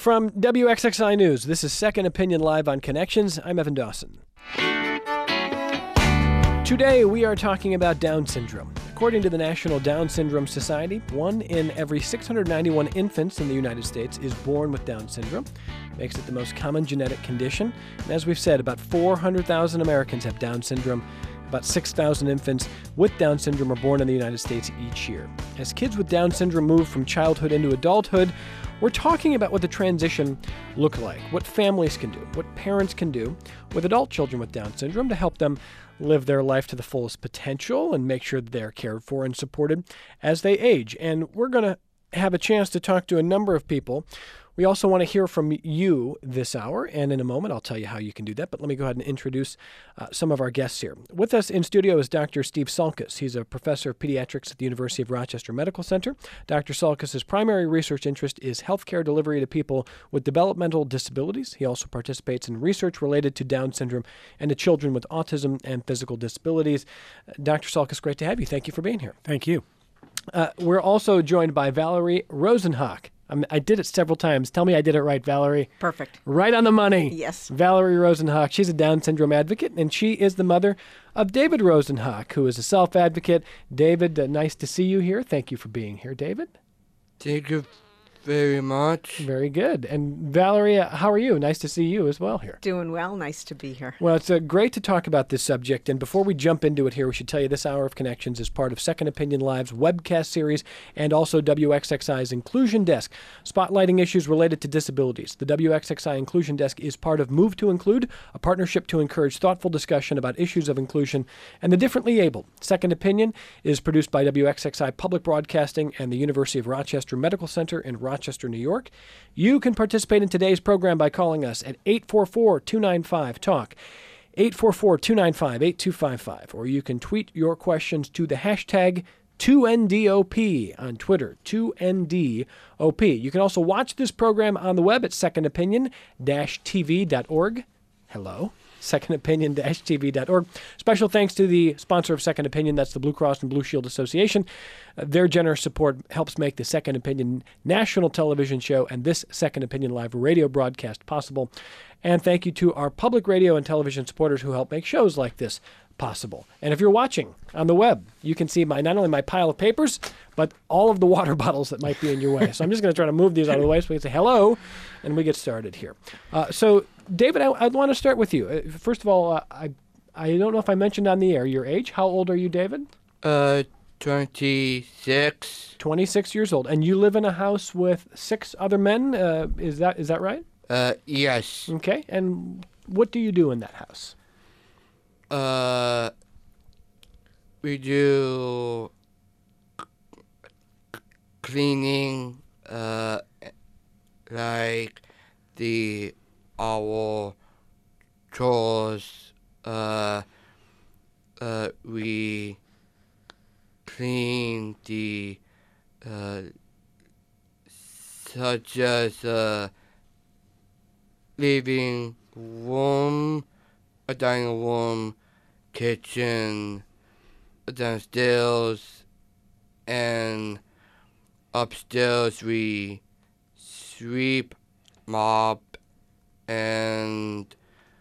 From WXXI News, this is Second Opinion Live on Connections. I'm Evan Dawson. Today, we are talking about Down syndrome. According to the National Down Syndrome Society, 1 in every 691 infants in the United States is born with Down syndrome. Makes it the most common genetic condition. And as we've said, about 400,000 Americans have Down syndrome. About 6,000 infants with Down syndrome are born in the United States each year. As kids with Down syndrome move from childhood into adulthood, we're talking about what the transition looks like, what families can do, what parents can do with adult children with Down syndrome to help them live their life to the fullest potential and make sure that they're cared for and supported as they age. And we're going to have a chance to talk to a number of people. We also want to hear from you this hour, and in a moment I'll tell you how you can do that, but let me go ahead and introduce some of our guests here. With us in studio is Dr. Steve Salkus. He's a professor of pediatrics at the University of Rochester Medical Center. Dr. Salkus' primary research interest is healthcare delivery to people with developmental disabilities. He also participates in research related to Down syndrome and to children with autism and physical disabilities. Dr. Salkus, great to have you. Thank you for being here. Thank you. We're also joined by Valerie Rosenhach. I did it several times. Tell me I did it right, Valerie. Perfect. Right on the money. Yes. Valerie Rosenhach. She's a Down syndrome advocate, and she is the mother of David Rosenhach, who is a self-advocate. David, nice to see you here. Thank you for being here, David. Thank you very much. Very good. And Valerie, how are you? Nice to see you as well here. Doing well. Nice to be here. Well, it's great to talk about this subject. And before we jump into it here, we should tell you this Hour of Connections is part of Second Opinion Live's webcast series and also WXXI's Inclusion Desk, spotlighting issues related to disabilities. The WXXI Inclusion Desk is part of Move to Include, a partnership to encourage thoughtful discussion about issues of inclusion and the differently able. Second Opinion is produced by WXXI Public Broadcasting and the University of Rochester Medical Center in Rochester, New York. You can participate in today's program by calling us at 844-295-TALK, 844-295-8255, or you can tweet your questions to the hashtag 2NDOP on Twitter, 2NDOP. You can also watch this program on the web at secondopinion-tv.org. Hello. secondopinion-tv.org. Special thanks to the sponsor of Second Opinion, that's the Blue Cross and Blue Shield Association. Their generous support helps make the Second Opinion national television show and this Second Opinion live radio broadcast possible. And thank you to our public radio and television supporters who help make shows like this possible. And if you're watching on the web, you can see not only my pile of papers, but all of the water bottles that might be in your way. So I'm just going to try to move these out of the way so we can say hello, and we get started here. So, David, I'd want to start with you. First of all, I don't know if I mentioned on the air your age. How old are you, David? 26. 26 years old. And you live in a house with 6 other men? Is that right? Yes. Okay. And what do you do in that house? We do cleaning, like our chores. We clean the such as living room, a dining room, kitchen, downstairs, and upstairs we sweep, mop, and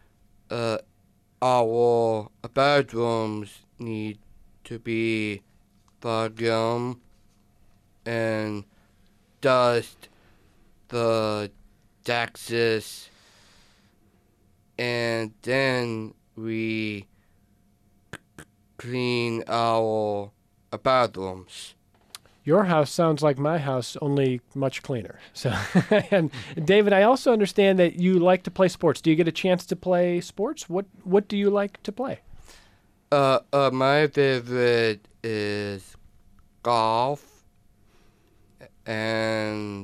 our bedrooms need to be vacuumed and dust the taxes, and then we clean our bathrooms. Your house sounds like my house, only much cleaner. So, and David, I also understand that you like to play sports. Do you get a chance to play sports? What do you like to play? My favorite is golf, and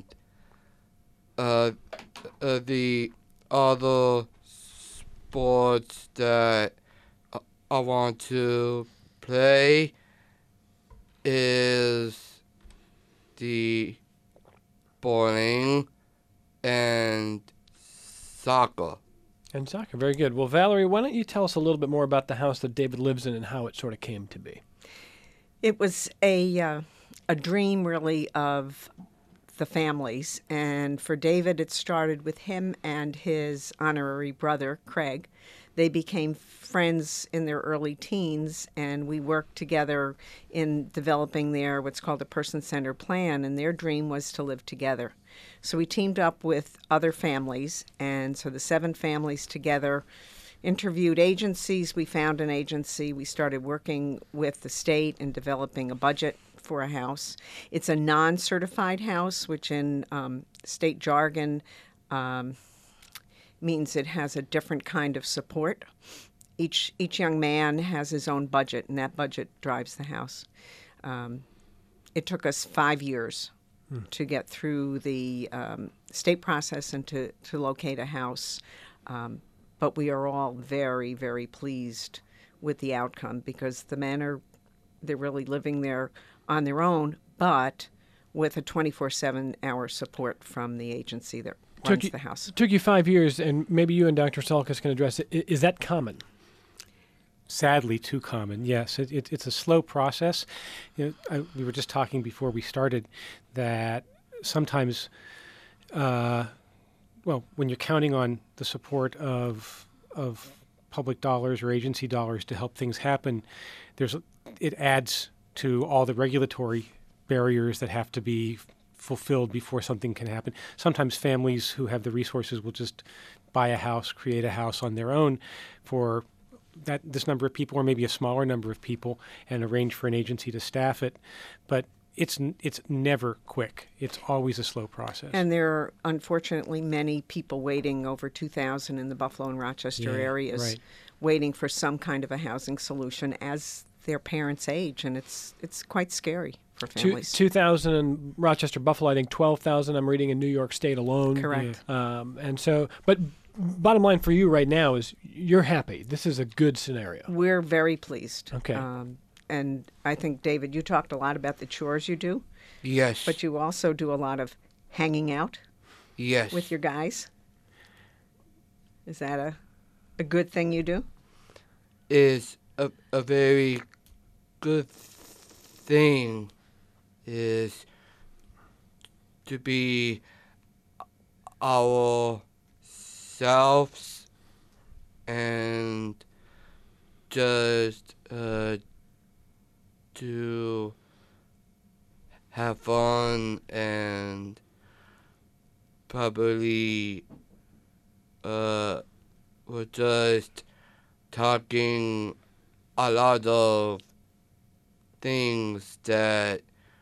the other sports that I want to play is the bowling and soccer. And soccer, very good. Well, Valerie, why don't you tell us a little bit more about the house that David lives in and how it sort of came to be? It was a dream, really, of with the families. And for David, it started with him and his honorary brother, Craig. They became friends in their early teens, and we worked together in developing their what's called a person-centered plan, and their dream was to live together. So we teamed up with other families, and so the 7 families together interviewed agencies. We found an agency. We started working with the state and developing a budget for a house. It's a non-certified house, which in state jargon means it has a different kind of support. Each young man has his own budget, and that budget drives the house. It took us 5 years to get through the state process and to locate a house. But we are all very, very pleased with the outcome because the men they're really living there on their own, but with a 24/7 hour support from the agency that runs the house. It took you 5 years, and maybe you and Dr. Salkas can address it. Is that common? Sadly, too common. Yes, it's a slow process. We were just talking before we started that sometimes, when you're counting on the support of public dollars or agency dollars to help things happen, it adds to all the regulatory barriers that have to be fulfilled before something can happen. Sometimes families who have the resources will just buy a house, create a house on their own for this number of people or maybe a smaller number of people and arrange for an agency to staff it. But it's never quick. It's always a slow process. And there are, unfortunately, many people waiting, over 2,000 in the Buffalo and Rochester areas, right, waiting for some kind of a housing solution as their parents age, and it's quite scary for families. 2,000 in Rochester, Buffalo, I think 12,000 I'm reading in New York State alone. Correct. And so, but bottom line for you right now is you're happy. This is a good scenario. We're very pleased. Okay. And I think, David, you talked a lot about the chores you do. Yes. But you also do a lot of hanging out Yes. with your guys. Is that a good thing you do? Is a very good thing is to be ourselves and just to have fun and probably we're just talking a lot of things that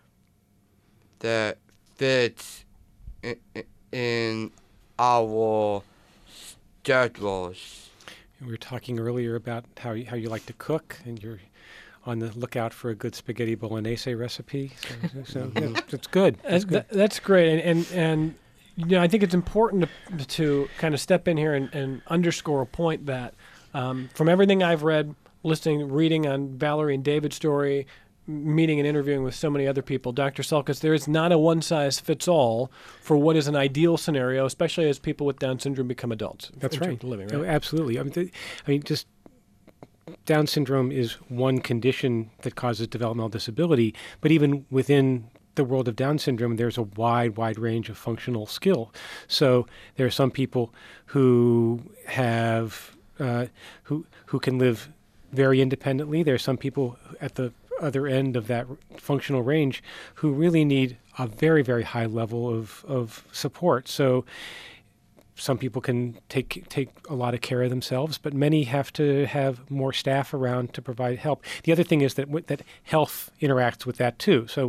fits in our schedules. We were talking earlier about how you like to cook, and you're on the lookout for a good spaghetti bolognese recipe. So it's good. That's great. And I think it's important to kind of step in here and underscore a point that from everything I've read, reading on Valerie and David's story, meeting and interviewing with so many other people, Dr. Salkas, there is not a one-size-fits-all for what is an ideal scenario, especially as people with Down syndrome become adults. That's right. Living, right? Oh, absolutely. I mean, just Down syndrome is one condition that causes developmental disability, but even within the world of Down syndrome, there's a wide range of functional skill. So there are some people who have who can live very independently. There are some people at the other end of that functional range who really need a very high level of support. So some people can take a lot of care of themselves, but many have to have more staff around to provide help. The other thing is that health interacts with that too. So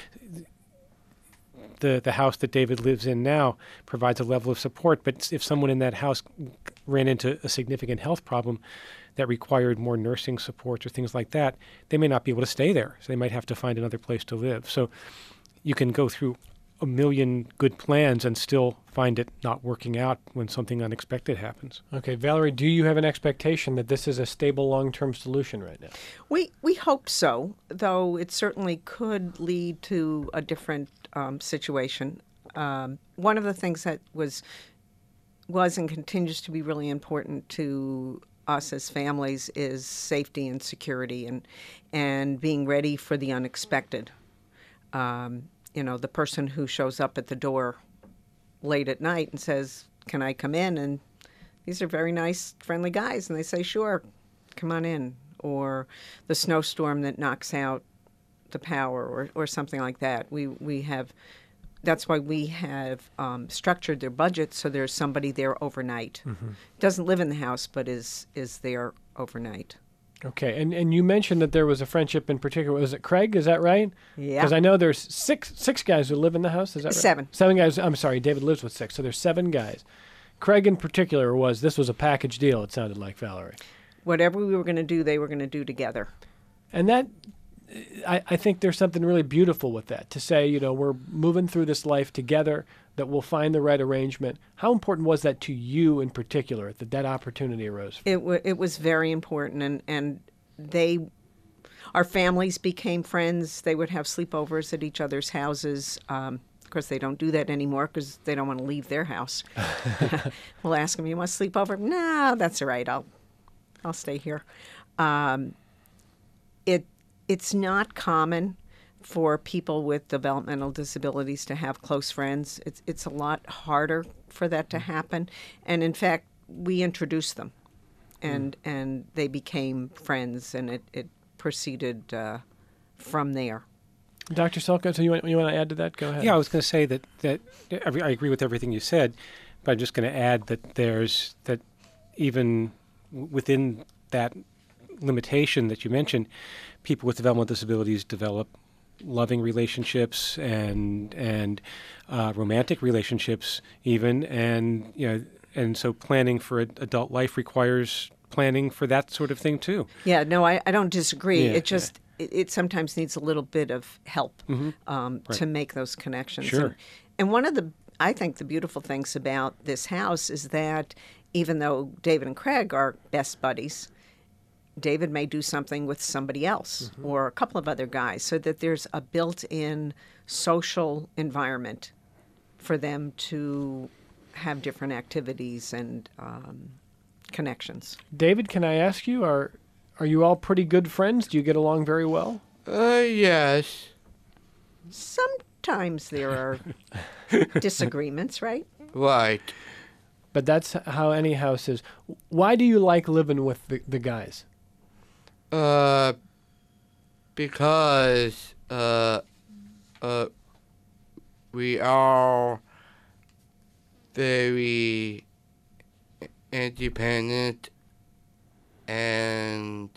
the house that David lives in now provides a level of support, but if someone in that house ran into a significant health problem that required more nursing supports or things like that, they may not be able to stay there. So they might have to find another place to live. So you can go through a million good plans and still find it not working out when something unexpected happens. Okay, Valerie, do you have an expectation that this is a stable long-term solution right now? We hope so, though it certainly could lead to a different situation. One of the things that was and continues to be really important to us as families is safety and security and being ready for the unexpected. the person who shows up at the door late at night and says, "Can I come in?" And these are very nice, friendly guys, and they say, "Sure, come on in." Or the snowstorm that knocks out the power, or something like that. We have. That's why we have structured their budget so there's somebody there overnight. Doesn't live in the house, but is there overnight. Okay, and you mentioned that there was a friendship in particular. Was it Craig? Is that right? Yeah. Because I know there's six guys who live in the house. Is that right? Seven. 7 guys. I'm sorry, David lives with 6, so there's 7 guys. Craig in particular this was a package deal. It sounded like, Valerie. Whatever we were going to do, they were going to do together. And that, I think there's something really beautiful with that, to say, we're moving through this life together, that we'll find the right arrangement. How important was that to you in particular, that opportunity arose? It was very important, and our families became friends. They would have sleepovers at each other's houses. Of course, they don't do that anymore because they don't want to leave their house. We'll ask them, "You want to sleep over?" "No, that's all right. I'll stay here." It's not common for people with developmental disabilities to have close friends. It's a lot harder for that to happen. And in fact, we introduced them, and they became friends, and it proceeded from there. Dr. Selka, so you want to add to that? Go ahead. Yeah, I was going to say that I agree with everything you said, but I'm just going to add that even within that limitation that you mentioned, people with developmental disabilities develop loving relationships and romantic relationships even, and so planning for adult life requires planning for that sort of thing too. Yeah, no, I don't disagree. Yeah, it just it sometimes needs a little bit of help to make those connections. Sure. And one of I think the beautiful things about this house is that even though David and Craig are best buddies, David may do something with somebody else or a couple of other guys, so that there's a built-in social environment for them to have different activities and connections. David, can I ask you, are you all pretty good friends? Do you get along very well? Yes. Sometimes there are disagreements, right? Right. But that's how any house is. Why do you like living with the guys? Because we are very independent, and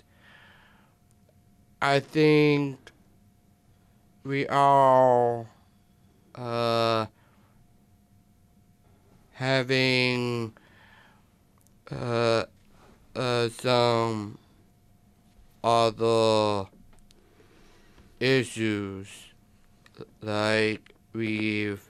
I think we are having some other issues, like we've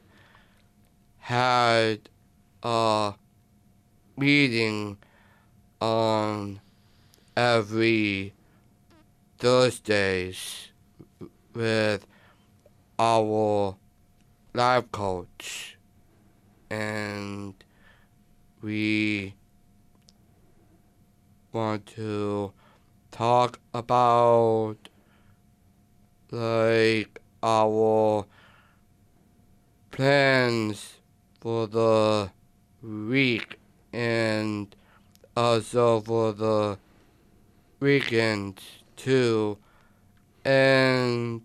had a meeting on every Thursdays with our life coach, and we want to talk about like our plans for the week and also for the weekend too, and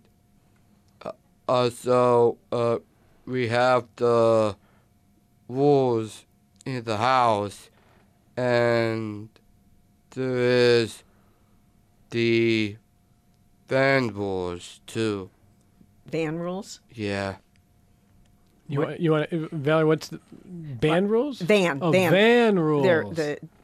also we have the rules in the house, and there is the van rules too. Van rules? Yeah. You want Valerie? What's the band rules? Van. Oh, van. van rules.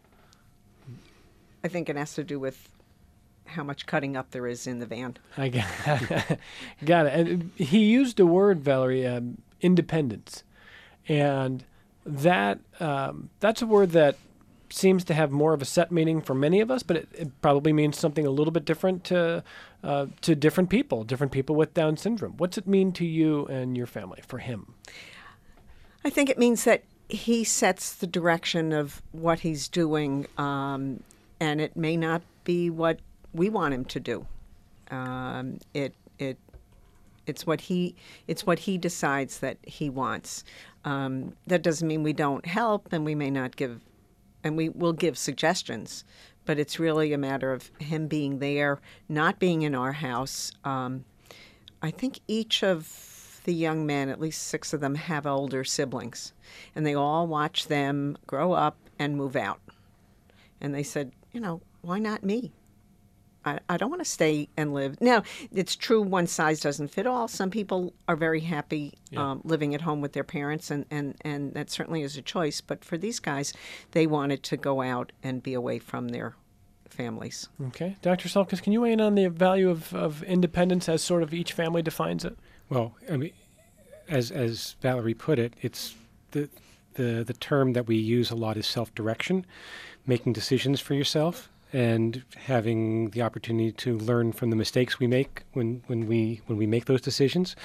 I think it has to do with how much cutting up there is in the van. I got it. And he used a word, Valerie, independence, and that's a word that seems to have more of a set meaning for many of us, but it probably means something a little bit different to different people with Down syndrome. What's it mean to you and your family, for him? I think it means that he sets the direction of what he's doing, and it may not be what we want him to do. It's what he decides that he wants. That doesn't mean we don't help, and we may not give, and we will give suggestions, but it's really a matter of him being there, not being in our house. I think each of the young men, at least 6 of them, have older siblings, and they all watch them grow up and move out. And they said, why not me? I don't want to stay and live. Now, it's true one size doesn't fit all. Some people are very happy living at home with their parents, and that certainly is a choice. But for these guys, they wanted to go out and be away from their families. Okay. Dr. Sulkus, can you weigh in on the value of independence as sort of each family defines it? Well, I mean, as Valerie put it, it's the term that we use a lot is self-direction, making decisions for yourself, and having the opportunity to learn from the mistakes we make when we make those decisions.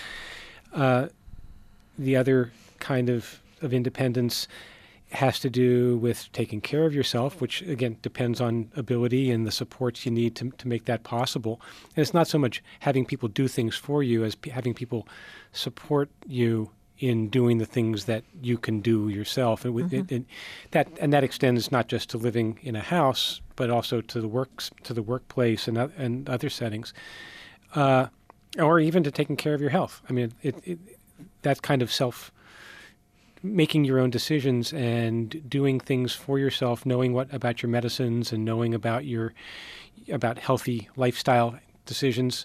The other kind of independence has to do with taking care of yourself, which again depends on ability and the supports you need to make that possible. And it's not so much having people do things for you as having people support you in doing the things that you can do yourself, and that extends not just to living in a house, but also to the workplace and other settings, or even to taking care of your health. I mean, that kind of making your own decisions and doing things for yourself, knowing about your medicines and knowing about healthy lifestyle decisions.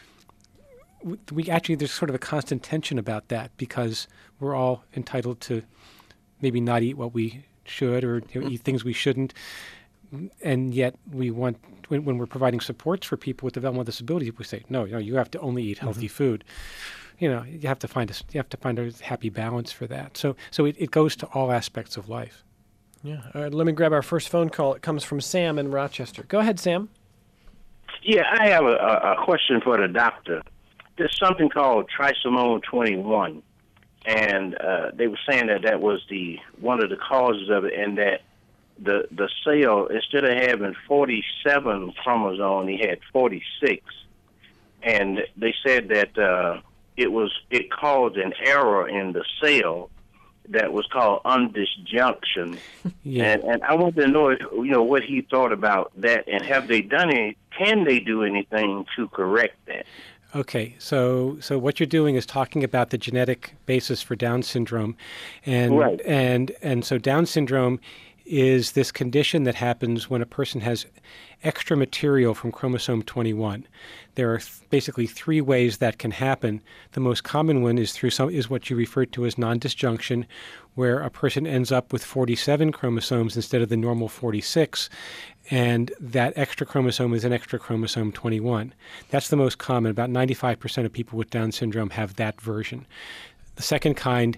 There's sort of a constant tension about that because we're all entitled to maybe not eat what we should or eat things we shouldn't, and yet we want when we're providing supports for people with developmental disabilities, we say no, you have to only eat healthy food. You have to find a happy balance for that. So it goes to all aspects of life. Yeah. All right, let me grab our first phone call. It comes from Sam in Rochester. Go ahead, Sam. Yeah, I have a question for the doctor. There's something called trisomy 21, and they were saying that was one of the causes of it, and that the cell, instead of having 47 chromosomes, he had 46, and they said that it caused an error in the cell that was called undisjunction. Yeah. And I want to know, what he thought about that, and have they done it? Can they do anything to correct that? Okay, so what you're doing is talking about the genetic basis for Down syndrome, and right. and so Down syndrome is this condition that happens when a person has extra material from chromosome 21. There are basically 3 ways that can happen. The most common one is is what you referred to as non-disjunction, where a person ends up with 47 chromosomes instead of the normal 46, and that extra chromosome is an extra chromosome 21. That's the most common. About 95% of people with Down syndrome have that version. The second kind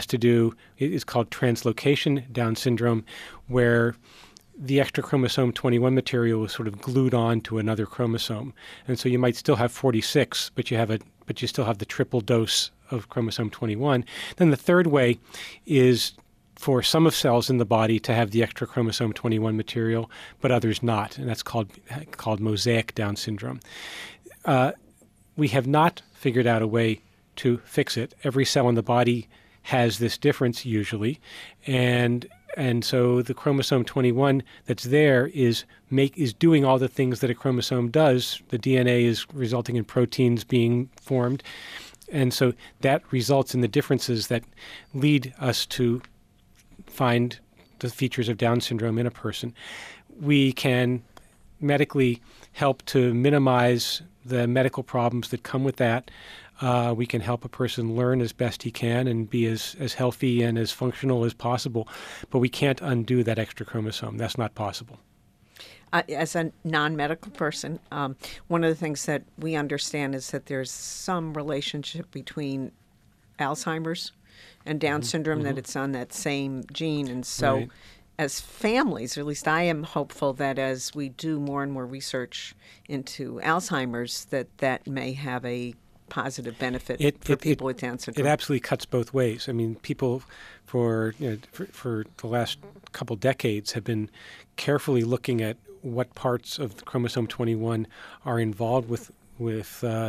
is called translocation Down syndrome, where the extra chromosome 21 material is sort of glued on to another chromosome. And so you might still have 46, but you still have the triple dose of chromosome 21. Then the third way is for some of cells in the body to have the extra chromosome 21 material, but others not, and that's called mosaic Down syndrome. We have not figured out a way to fix it. Every cell in the body has this difference usually, and so the chromosome 21 that's there is doing all the things that a chromosome does. The DNA is resulting in proteins being formed, and so that results in the differences that lead us to find the features of Down syndrome in a person. We can medically help to minimize the medical problems that come with that. We can help a person learn as best he can and be as healthy and as functional as possible, but we can't undo that extra chromosome. That's not possible. As a non-medical person, one of the things that we understand is that there's some relationship between Alzheimer's and Down syndrome, that it's on that same gene. And so Right. As families, or at least I am hopeful that as we do more and more research into Alzheimer's, that may have a positive benefit for people with Down syndrome. It absolutely cuts both ways. I mean, people for the last couple decades have been carefully looking at what parts of the chromosome 21 are involved with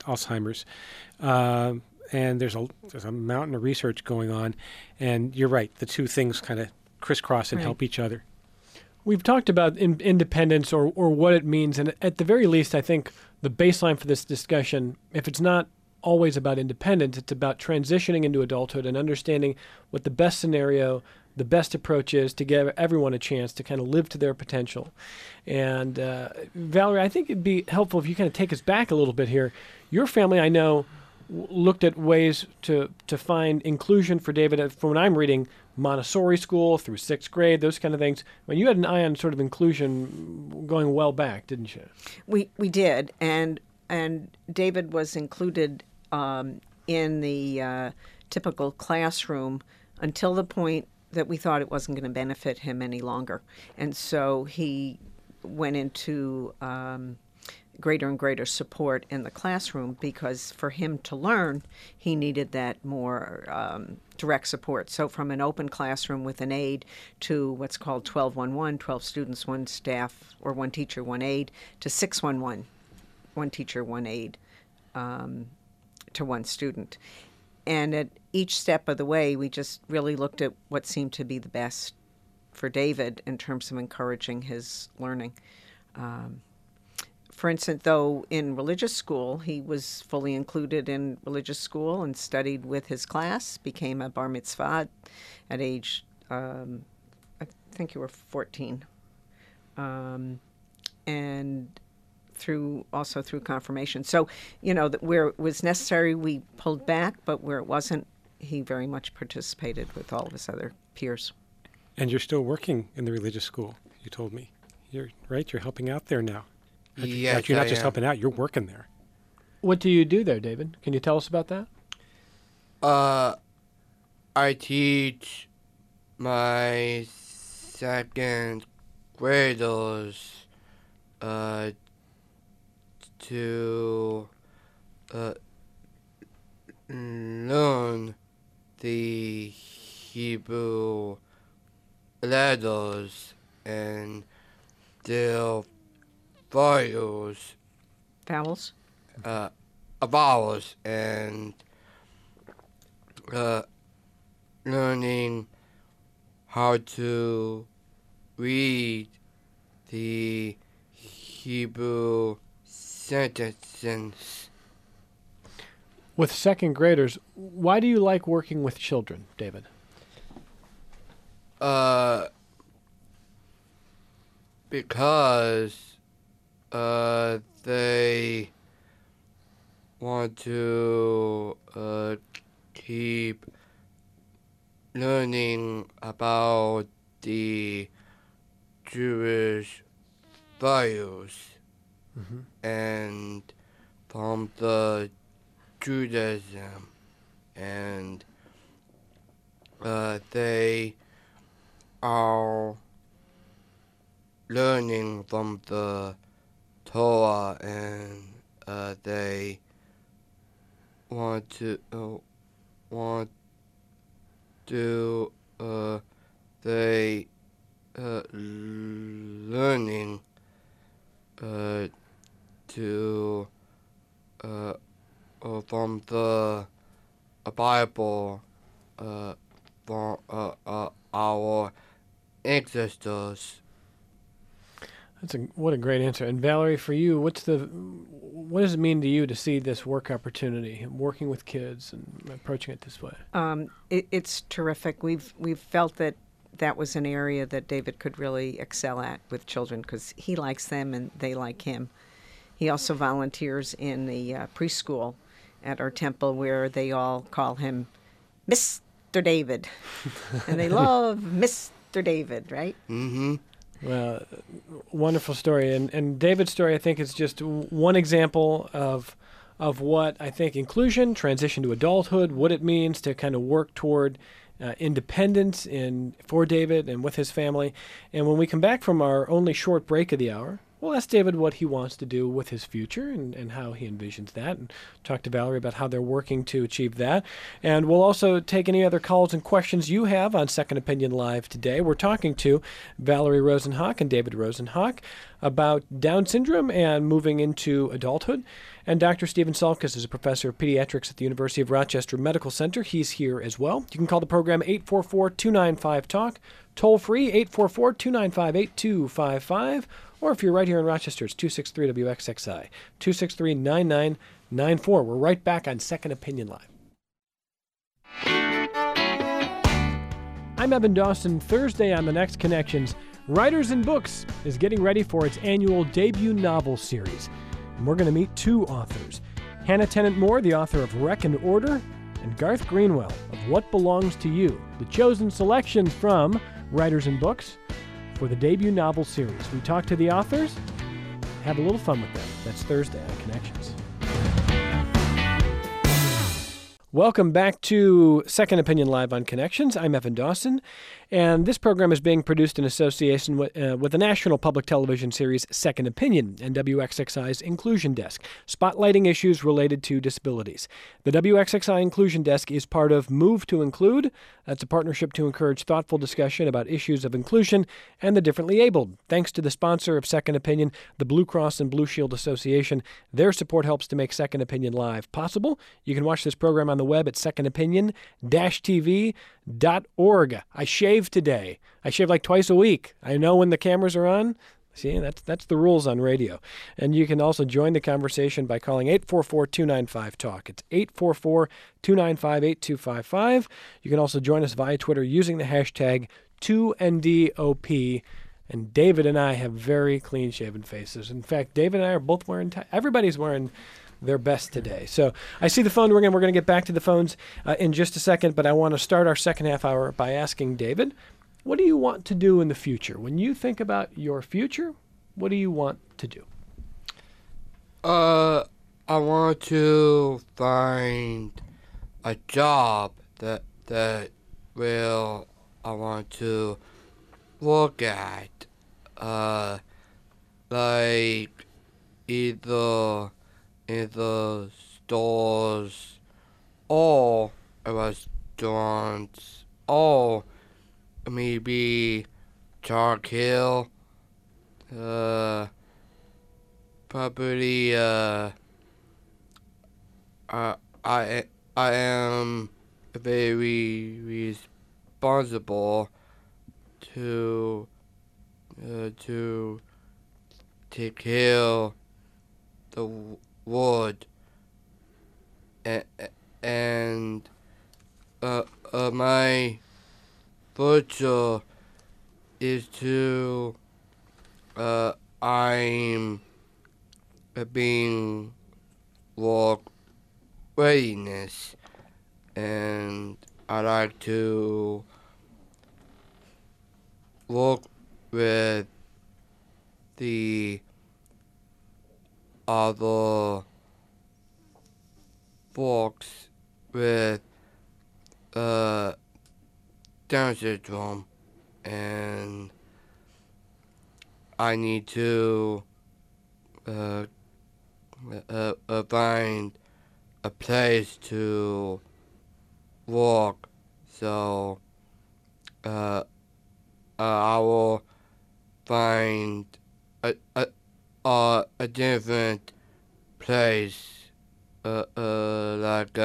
Alzheimer's. And there's a mountain of research going on. And you're right, the two things kind of crisscross and help each other. We've talked about independence or what it means, and at the very least, I think the baseline for this discussion, if it's not always about independence, it's about transitioning into adulthood and understanding what the best scenario, the best approach is to give everyone a chance to kind of live to their potential. And Valerie, I think it'd be helpful if you kind of take us back a little bit here. Your family, I know, looked at ways to find inclusion for David. From what I'm reading, Montessori school through 6th grade, those kind of things. I mean, you had an eye on sort of inclusion going well back, didn't you? We did, and David was included in the typical classroom until the point that we thought it wasn't going to benefit him any longer, and so he went into greater and greater support in the classroom, because for him to learn, he needed that more direct support. So from an open classroom with an aide to what's called 12-1-1, 12 students, 1 staff, or 1 teacher, 1 aide, to 6-1-1, 1 teacher, 1 aide to 1 student. And at each step of the way, we just really looked at what seemed to be the best for David in terms of encouraging his learning. For instance, though, in religious school, he was fully included in religious school and studied with his class, became a bar mitzvah at age, I think you were 14. And also through confirmation. So, where it was necessary, we pulled back, but where it wasn't, he very much participated with all of his other peers. And you're still working in the religious school, you told me. You're right, you're helping out there now. Yes, you're not I just am. helping out, you're working there. What do you do there, David? Can you tell us about that? I teach my 2nd graders to learn the Hebrew letters and their vowels, and learning how to read the Hebrew sentences. With 2nd graders, why do you like working with children, David? Because they want to keep learning about the Jewish values and from the Judaism, and they are learning from the Torah, and they want to learning to from the Bible, from our ancestors. What a great answer. And Valerie, for you, what does it mean to you to see this work opportunity, working with kids and approaching it this way? It's terrific. We've felt that was an area that David could really excel at with children, because he likes them and they like him. He also volunteers in the preschool at our temple, where they all call him Mr. David. And they love Mr. David, right? Mm-hmm. Well, wonderful story. And David's story, I think, is just one example of what I think inclusion, transition to adulthood, what it means to kind of work toward independence for David and with his family. And when we come back from our only short break of the hour, We'll ask David what he wants to do with his future and how he envisions that, and talk to Valerie about how they're working to achieve that. And we'll also take any other calls and questions you have on Second Opinion Live today. We're talking to Valerie Rosenhawk and David Rosenhawk about Down syndrome and moving into adulthood. And Dr. Stephen Salkis is a professor of pediatrics at the University of Rochester Medical Center. He's here as well. You can call the program 844-295-TALK, toll free 844-295-8255, or if you're right here in Rochester, it's 263-WXXI, 263-9994. We're right back on Second Opinion Live. I'm Evan Dawson. Thursday on The Next Connections, Writers and Books is getting ready for its annual debut novel series. And we're going to meet two authors, Hannah Tennant Moore, the author of Wreck and Order, and Garth Greenwell of What Belongs to You, the chosen selections from Writers and Books for the debut novel series. We talk to the authors, have a little fun with them. That's Thursday on Connections. Welcome back to Second Opinion Live on Connections. I'm Evan Dawson, and this program is being produced in association with the national public television series Second Opinion and WXXI's Inclusion Desk, spotlighting issues related to disabilities. The WXXI Inclusion Desk is part of Move to Include. That's a partnership to encourage thoughtful discussion about issues of inclusion and the differently abled. Thanks to the sponsor of Second Opinion, the Blue Cross and Blue Shield Association. Their support helps to make Second Opinion Live possible. You can watch this program on the web at secondopinion-tv.org. I shave today. I shave like twice a week. I know when the cameras are on. See, that's the rules on radio. And you can also join the conversation by calling 844-295-TALK. It's 844-295-8255. You can also join us via Twitter using the hashtag 2NDOP. And David and I have very clean-shaven faces. In fact, David and I are both wearing everybody's wearing their best today. So I see the phone ringing. We're going to get back to the phones in just a second, but I want to start our second half hour by asking David, what do you want to do in the future? When you think about your future, what do you want to do? I want to find a job that I want to work at, like either in the stores or restaurants or maybe Chalk Hill. Probably I am very responsible to take care of the wood and my future is to I'm being work readiness, and I like to work with the other folks with Down syndrome, and I need to find a place to work, so I will find a different place, like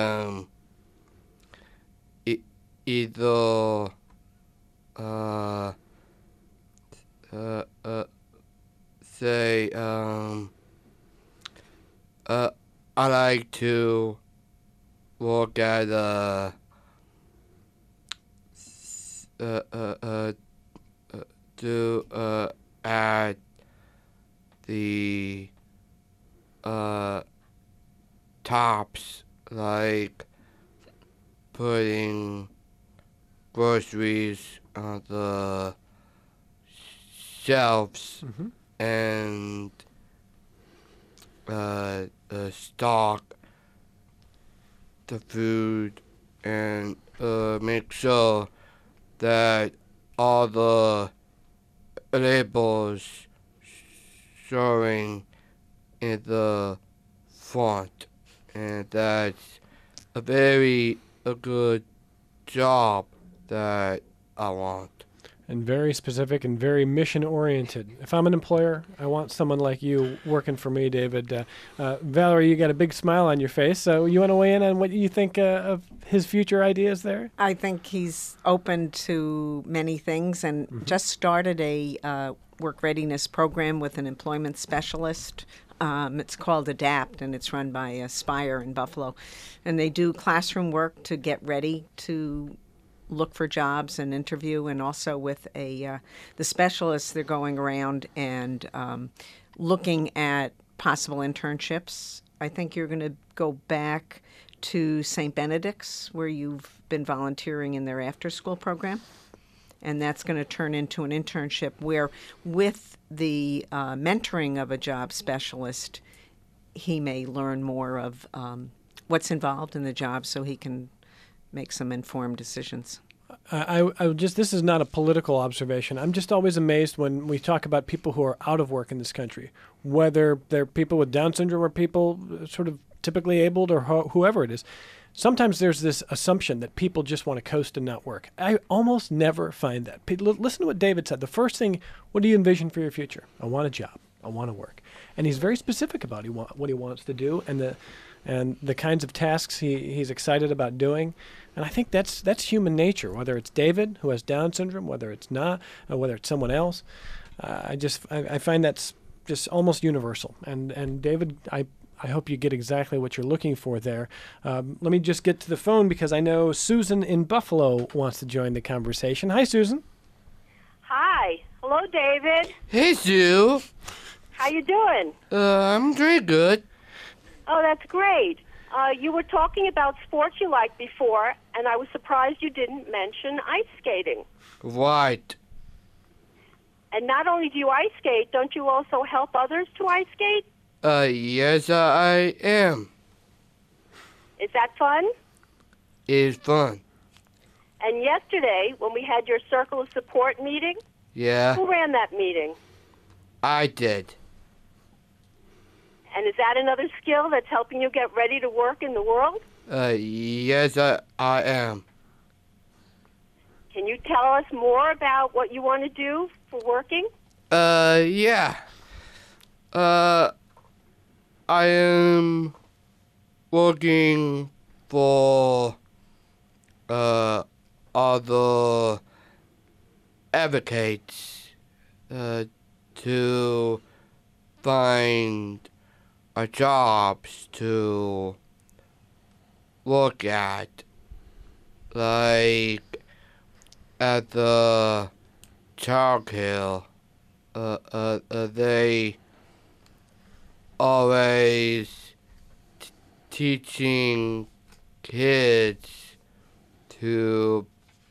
either say I like to work at at the tops, like putting groceries on the shelves, and stock the food and make sure that all the labels showing in the front, and that's a good job that I want. And very specific and very mission oriented. If I'm an employer, I want someone like you working for me, David. Valerie, you got a big smile on your face. So you want to weigh in on what you think of his future ideas there? I think he's open to many things and just started a work readiness program with an employment specialist. It's called ADAPT, and it's run by Aspire in Buffalo. And they do classroom work to get ready to look for jobs and interview, and also with the specialists, they're going around and looking at possible internships. I think you're going to go back to St. Benedict's, where you've been volunteering in their after-school program, and that's going to turn into an internship where, with the mentoring of a job specialist, he may learn more of what's involved in the job so he can make some informed decisions. This is not a political observation. I'm just always amazed when we talk about people who are out of work in this country, whether they're people with Down syndrome or people sort of typically abled or whoever it is. Sometimes there's this assumption that people just want to coast and not work. I almost never find that. Listen to what David said. The first thing, what do you envision for your future? I want a job. I want to work. And he's very specific about what he wants to do and the kinds of tasks he's excited about doing. And I think that's human nature, whether it's David, who has Down syndrome, whether it's not, or whether it's someone else. I find that's just almost universal. And David, I hope you get exactly what you're looking for there. Let me just get to the phone because I know Susan in Buffalo wants to join the conversation. Hi, Susan. Hi. Hello, David. Hey, Sue. How you doing? I'm doing good. Oh, that's great. You were talking about sports you liked before, and I was surprised you didn't mention ice skating. Right. And not only do you ice skate, don't you also help others to ice skate? Yes, I am. Is that fun? It's fun. And yesterday, when we had your Circle of Support meeting, Yeah, who ran that meeting? I did. And is that another skill that's helping you get ready to work in the world? Yes, I am. Can you tell us more about what you want to do for working? Yeah. I am working for, other advocates, to find jobs to look at, like at the childcare. They always teaching kids to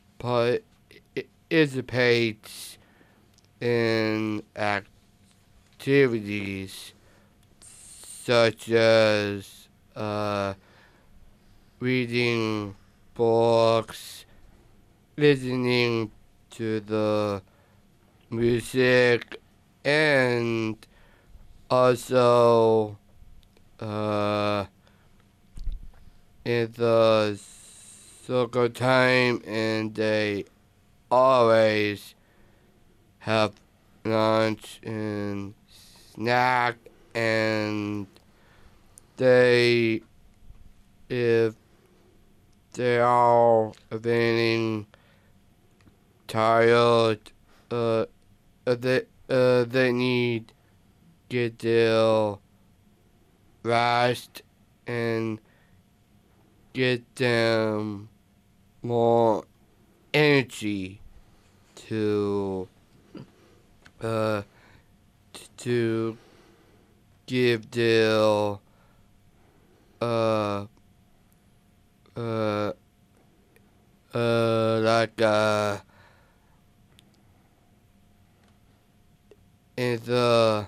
participate in activities such as reading books, listening to the music, and also in the soccer time, and they always have lunch and snack, and if they are feeling tired, they need get their rest and get them more energy to give their like in the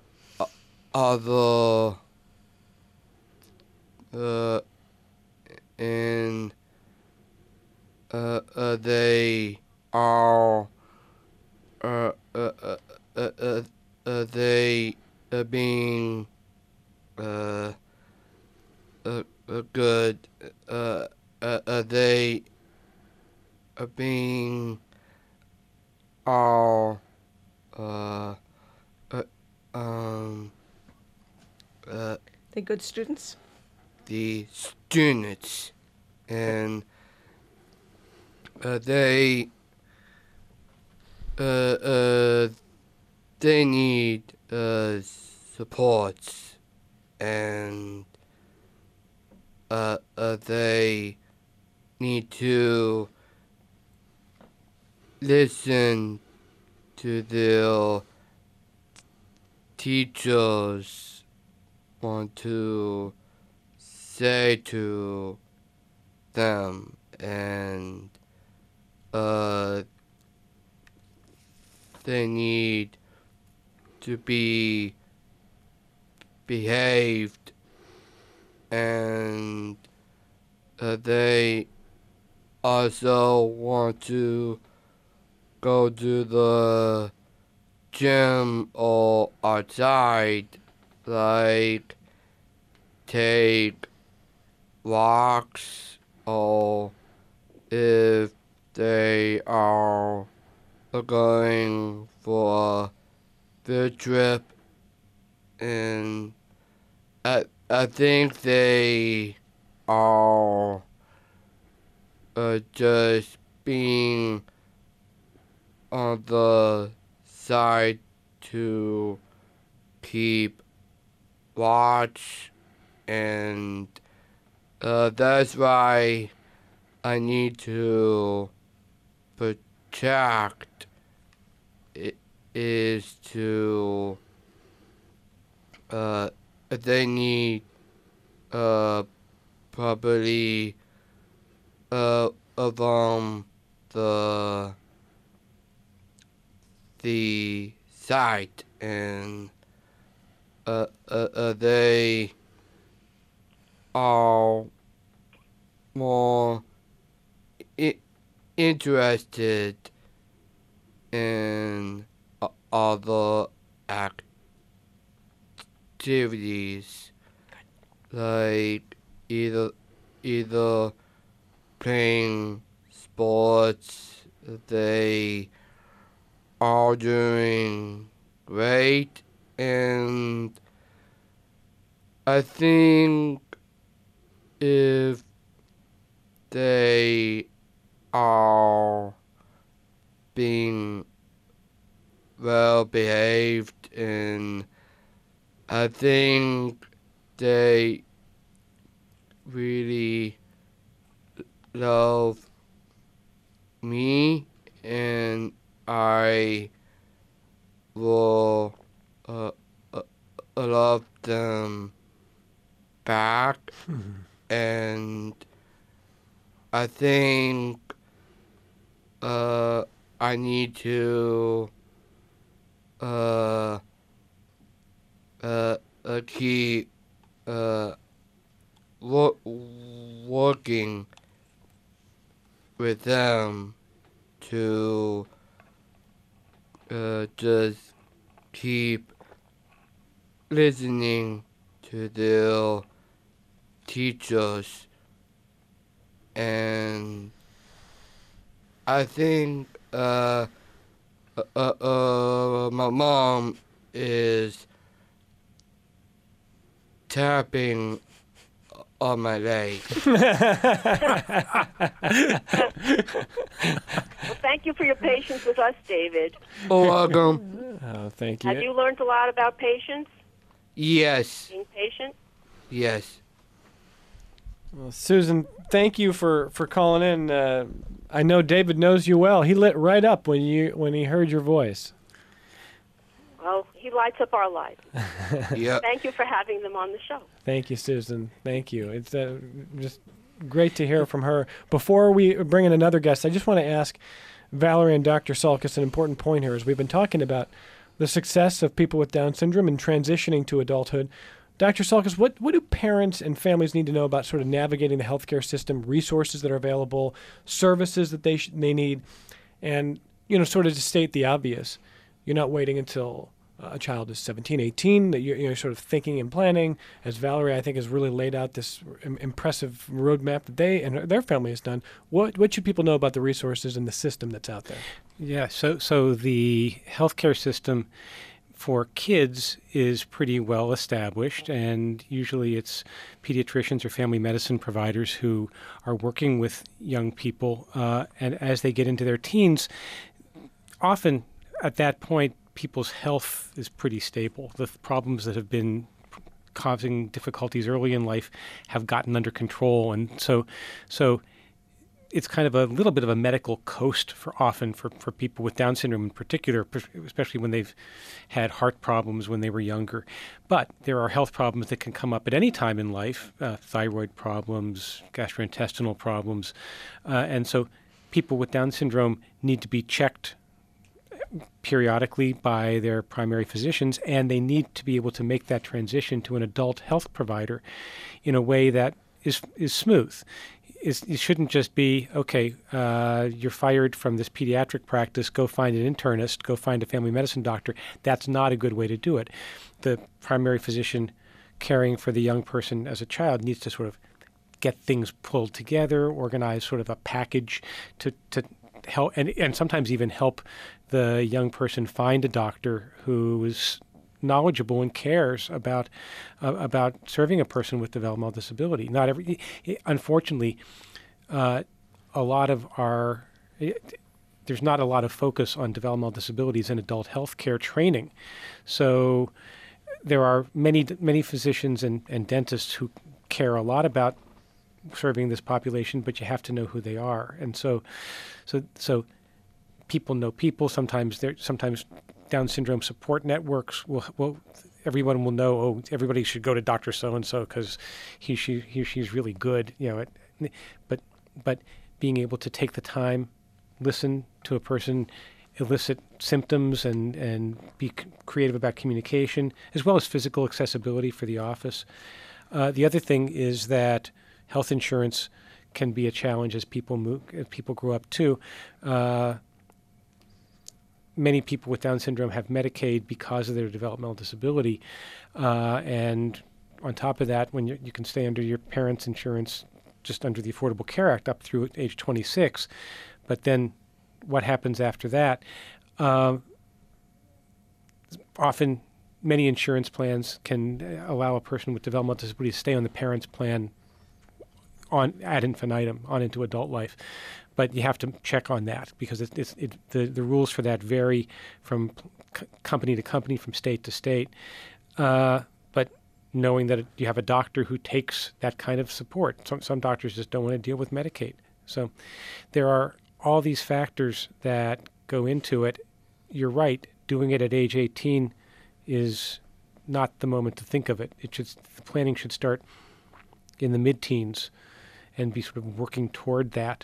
other and they are they being good. They being all They good students? the students, and they need supports, and they need to listen to their teachers want to say to them, and they need to be behaved, and they also want to go to the gym or outside, like take walks, or if they are going for a field trip. And I think they are just being on the side to keep watch, and that's why I need to protect it, is to they need probably from the site, and they are more interested in other activities, like either playing sports. They are doing great, and I think if they are being well behaved, and I think they really love me, and I will love them back. And I think I need to keep working with them to just keep listening to their teachers. And I think my mom is tapping on my leg. Well, thank you for your patience with us, David. Oh, welcome. Oh, thank you. Have you learned a lot about patience, Yes. being patient? Yes. Well, Susan, thank you for calling in. I know David knows you well. He lit right up when he heard your voice. Well, he lights up our life. Yep. Thank you for having them on the show. Thank you, Susan. Thank you. It's just great to hear from her. Before we bring in another guest, I just want to ask Valerie and Dr. Salkis an important point here. As we've been talking about the success of people with Down syndrome and transitioning to adulthood, Dr. Salkis, what do parents and families need to know about sort of navigating the healthcare system, resources that are available, services that they need, and sort of to state the obvious, you're not waiting until a child is 17, 18, that you're sort of thinking and planning, as Valerie, I think, has really laid out this impressive roadmap that they and their family has done. What should people know about the resources and the system that's out there? Yeah, so the healthcare system for kids is pretty well established, and usually it's pediatricians or family medicine providers who are working with young people, and as they get into their teens, often at that point, people's health is pretty stable. The problems that have been causing difficulties early in life have gotten under control, and so it's kind of a little bit of a medical coast for people with Down syndrome in particular, especially when they've had heart problems when they were younger. But there are health problems that can come up at any time in life, thyroid problems, gastrointestinal problems. And so people with Down syndrome need to be checked periodically by their primary physicians, and they need to be able to make that transition to an adult health provider in a way that is smooth. It shouldn't just be, okay, you're fired from this pediatric practice, go find an internist, go find a family medicine doctor. That's not a good way to do it. The primary physician caring for the young person as a child needs to sort of get things pulled together, organize sort of a package to help, and sometimes even help the young person find a doctor who is knowledgeable and cares about serving a person with developmental disability. Unfortunately, there's not a lot of focus on developmental disabilities in adult health care training. So there are many physicians and dentists who care a lot about serving this population, but you have to know who they are. And so people know people. Sometimes Down syndrome support networks will everyone will know, oh, everybody should go to Dr. So-and-so because he or she's really good, but being able to take the time, listen to a person, elicit symptoms, and be creative about communication, as well as physical accessibility for the office. The other thing is that health insurance can be a challenge as people grow up too. Many people with Down syndrome have Medicaid because of their developmental disability. And on top of that, when you can stay under your parents' insurance just under the Affordable Care Act up through age 26. But then what happens after that? Often many insurance plans can allow a person with developmental disability to stay on the parents' plan ad infinitum, on into adult life. But you have to check on that because the rules for that vary from company to company, from state to state. But knowing that you have a doctor who takes that kind of support. Some doctors just don't want to deal with Medicaid. So there are all these factors that go into it. You're right. Doing it at age 18 is not the moment to think of it. The planning should start in the mid-teens and be sort of working toward that.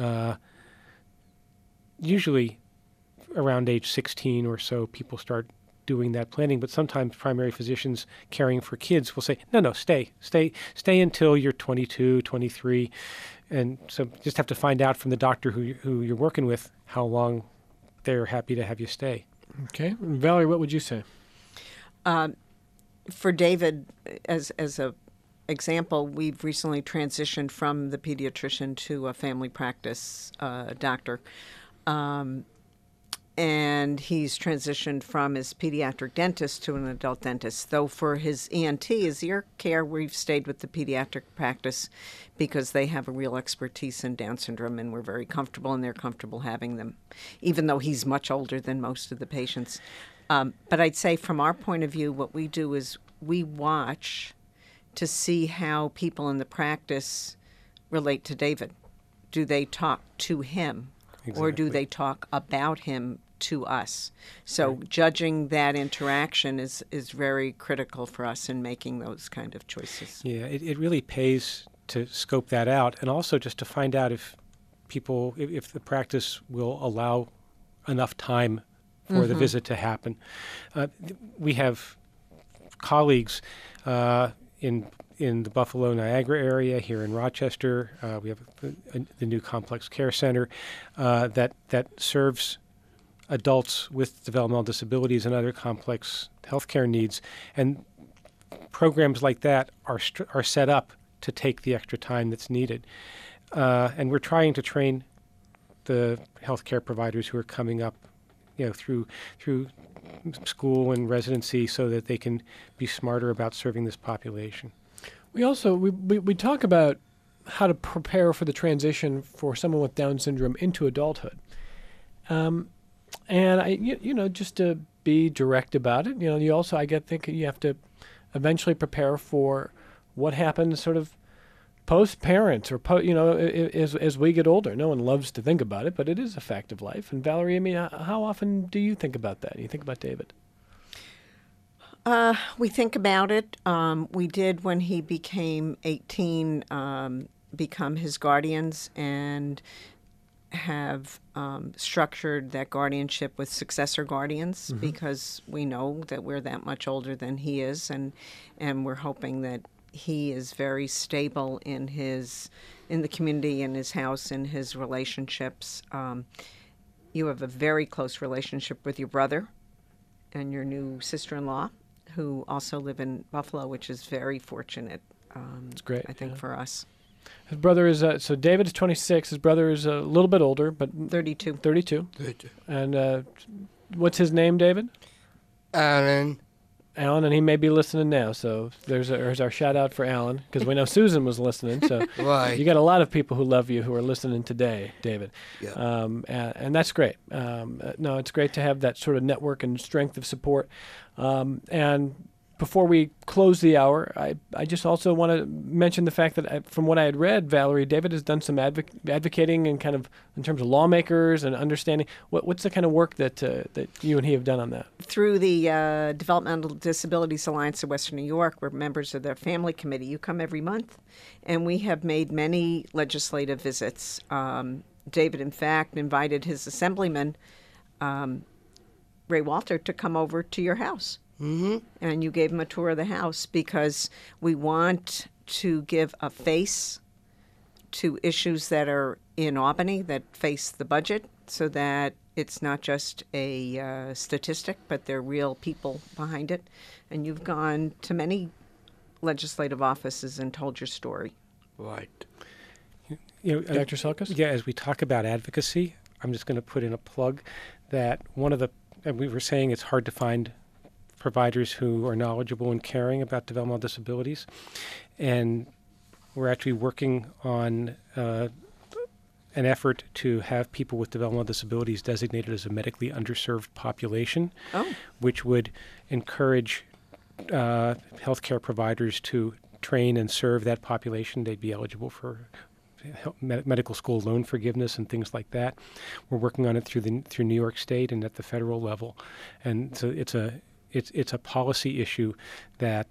Usually around age 16 or so, people start doing that planning, but sometimes primary physicians caring for kids will say, no, stay until you're 22, 23. And so just have to find out from the doctor who you're working with how long they're happy to have you stay. Okay. Valerie, what would you say? For David, as a example, we've recently transitioned from the pediatrician to a family practice doctor. And he's transitioned from his pediatric dentist to an adult dentist. Though for his ENT, his ear care, we've stayed with the pediatric practice because they have a real expertise in Down syndrome, and we're very comfortable, and they're comfortable having them, even though he's much older than most of the patients. But I'd say from our point of view, what we do is we watch to see how people in the practice relate to David. Do they talk to him? Exactly. Or do they talk about him to us? So right. Judging that interaction is very critical for us in making those kind of choices. Yeah, it really pays to scope that out, and also just to find out if the practice will allow enough time for the visit to happen. We have colleagues in the Buffalo, Niagara area, here in Rochester. We have the new Complex Care Center that serves adults with developmental disabilities and other complex healthcare needs. And programs like that are set up to take the extra time that's needed. And we're trying to train the healthcare providers who are coming up, through school and residency, so that they can be smarter about serving this population. We also we talk about how to prepare for the transition for someone with Down syndrome into adulthood, and just to be direct about it, you also think you have to eventually prepare for what happens sort of post-parents or as we get older. No one loves to think about it, but it is a fact of life. And Valerie, how often do you think about that? You think about David? We think about it. We did, when he became 18, become his guardians and have structured that guardianship with successor guardians, because we know that we're that much older than he is, and we're hoping that he is very stable in the community, in his house, in his relationships. You have a very close relationship with your brother and your new sister-in-law, who also live in Buffalo, which is very fortunate. It's great, I think, for us. His brother is so David is 26. His brother is a little bit older, but 32. 32. And what's his name, David? Alan, and he may be listening now, so there's our shout out for Alan, because we know Susan was listening. So Right. You got a lot of people who love you who are listening today, David. Yeah. And that's great. No, it's great to have that sort of network and strength of support. And before we close the hour, I just also want to mention the fact that from what I had read, Valerie, David has done some advocating and kind of in terms of lawmakers and understanding. What's the kind of work that you and he have done on that? Through the Developmental Disabilities Alliance of Western New York, we're members of their family committee. You come every month, and we have made many legislative visits. David, in fact, invited his assemblyman, Ray Walter, to come over to your house. Mm-hmm. And you gave him a tour of the house, because we want to give a face to issues that are in Albany that face the budget, so that it's not just a statistic, but there are real people behind it. And you've gone to many legislative offices and told your story. Right. Dr. Selkis? Yeah, as we talk about advocacy, I'm just going to put in a plug that and we were saying it's hard to find providers who are knowledgeable and caring about developmental disabilities. And we're actually working on an effort to have people with developmental disabilities designated as a medically underserved population, which would encourage healthcare providers to train and serve that population. They'd be eligible for medical school loan forgiveness and things like that. We're working on it through New York State and at the federal level. And so it's a policy issue that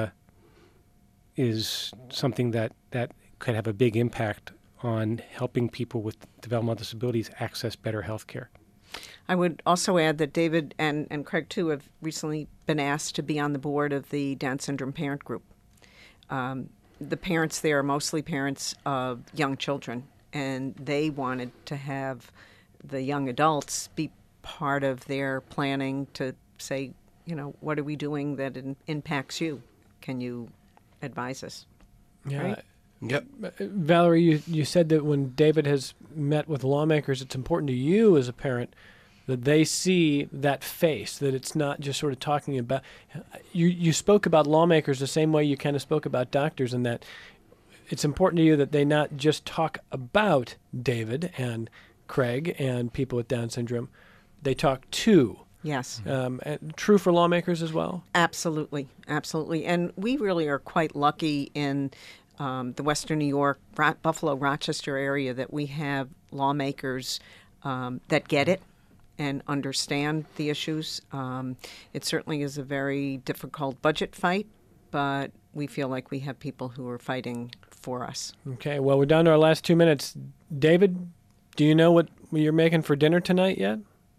is something that could have a big impact on helping people with developmental disabilities access better health care. I would also add that David and Craig, too, have recently been asked to be on the board of the Down Syndrome Parent Group. The parents there are mostly parents of young children, and they wanted to have the young adults be part of their planning to say, what are we doing that impacts you? Can you advise us? Yeah. Right? Yep. Valerie, you said that when David has met with lawmakers, it's important to you as a parent that they see that face, that it's not just sort of talking about. You spoke about lawmakers the same way you kind of spoke about doctors, and that it's important to you that they not just talk about David and Craig and people with Down syndrome, they talk to. Yes. And true for lawmakers as well? Absolutely. Absolutely. And we really are quite lucky in the Western New York, Buffalo, Rochester area that we have lawmakers that get it and understand the issues. It certainly is a very difficult budget fight, but we feel like we have people who are fighting for us. Okay, well, we're down to our last 2 minutes. David, do you know what you're making for dinner tonight yet?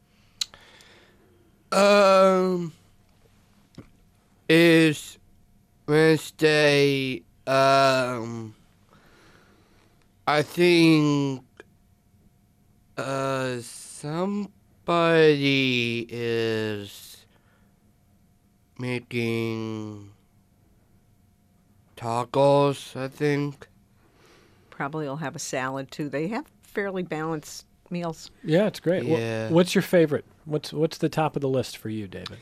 Is Wednesday, I think, buddy is making tacos, I think. Probably will have a salad too. They have fairly balanced meals. Yeah, it's great. Yeah. What's your favorite? What's the top of the list for you, David?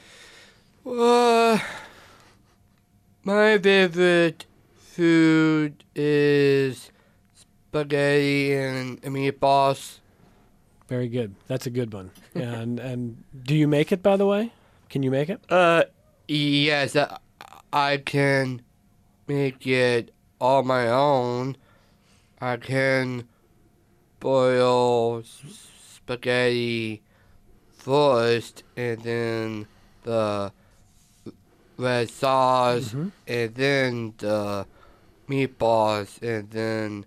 My favorite food is spaghetti and meatballs. Very good. That's a good one. And do you make it, by the way? Can you make it? Yes, I can make it on my own. I can boil spaghetti first, and then the red sauce, and then the meatballs, and then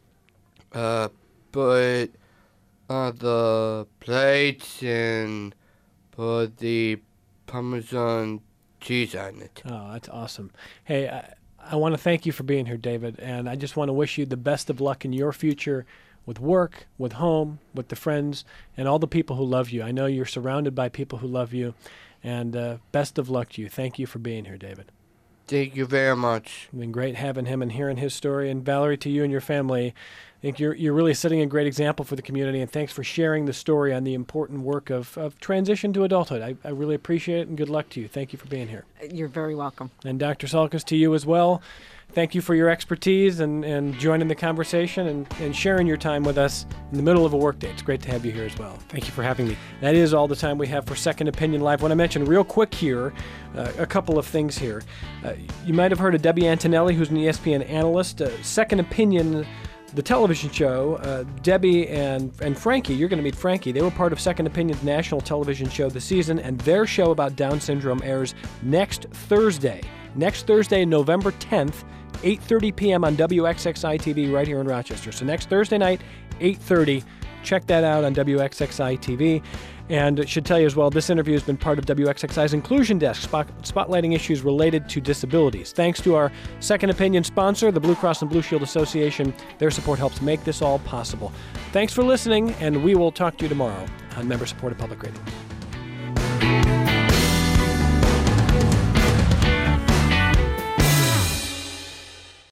put on the plates and put the Parmesan cheese on it. Oh, that's awesome. Hey, I want to thank you for being here, David, and I just want to wish you the best of luck in your future with work, with home, with the friends, and all the people who love you. I know you're surrounded by people who love you, and best of luck to you. Thank you for being here, David. Thank you very much. It's been great having him and hearing his story. And Valerie, to you and your family, I think you're really setting a great example for the community, and thanks for sharing the story on the important work of transition to adulthood. I really appreciate it, and good luck to you. Thank you for being here. You're very welcome. And Dr. Salkis, to you as well. Thank you for your expertise and joining the conversation and sharing your time with us in the middle of a workday. It's great to have you here as well. Thank you for having me. That is all the time we have for Second Opinion Live. I want to mention real quick here a couple of things here. You might have heard of Debbie Antonelli, who's an ESPN analyst. Second Opinion, the television show, Debbie and Frankie, you're going to meet Frankie. They were part of Second Opinion's national television show this season, and their show about Down syndrome airs next Thursday, November 10th, 8:30 p.m. on WXXI-TV right here in Rochester. So next Thursday night, 8:30. Check that out on WXXI-TV. And it should tell you as well, this interview has been part of WXXI's Inclusion Desk, spotlighting issues related to disabilities. Thanks to our Second Opinion sponsor, the Blue Cross and Blue Shield Association. Their support helps make this all possible. Thanks for listening, and we will talk to you tomorrow on member-supported public radio.